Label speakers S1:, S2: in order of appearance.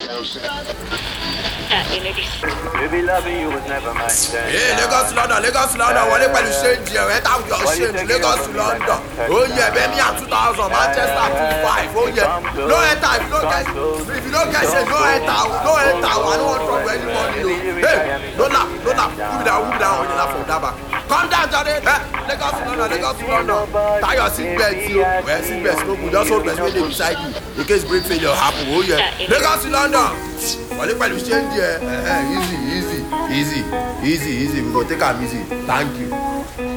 S1: Baby, loving you was never my intention.
S2: Hey, Lagos to London, wọlé pẹ̀lú ṣéǹjì ẹ̀ ẹ̀ táwọn yọ̀ ṣéǹjì Lagos to London. Ó yẹ Birmingham 2000, Manchester 25, ó yẹ. No enter if you no get shade, no enter, I don't want trouble anybody. Hey, no laugh, who be that one you laugh from Daba? Come down, Johnny. Lagos to London. Tie your seatbelt, well, seatbelt no good, just hold belt wey dey beside you in case brake failure happen, ó yẹ. Lagos to London. Wọlé pẹ̀lú ṣéǹjì ẹ̀ easy, we go take am easy, thank you.